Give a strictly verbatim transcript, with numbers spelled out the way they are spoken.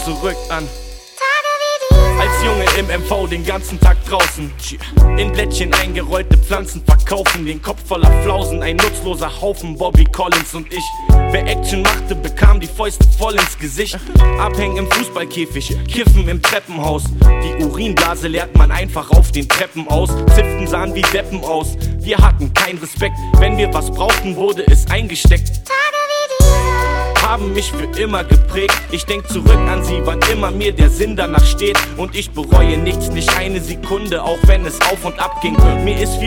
zurück an als Junge im M V den ganzen Tag draußen, in Blättchen eingerollte Pflanzen verkaufen, den Kopf voller Flausen, ein nutzloser Haufen, Bobby Collins und ich. Wer Action machte, bekam die Fäuste voll ins Gesicht. Abhängen im Fußballkäfig, kiffen im Treppenhaus. Die Urinblase leert man einfach auf den Treppen aus. Ziften sahen wie Deppen aus, wir hatten keinen Respekt. Wenn wir was brauchten, wurde es eingesteckt. Haben mich für immer geprägt. Ich denk zurück an sie, wann immer mir der Sinn danach steht. Und ich bereue nichts, nicht eine Sekunde, auch wenn es auf und ab ging. Mir ist viel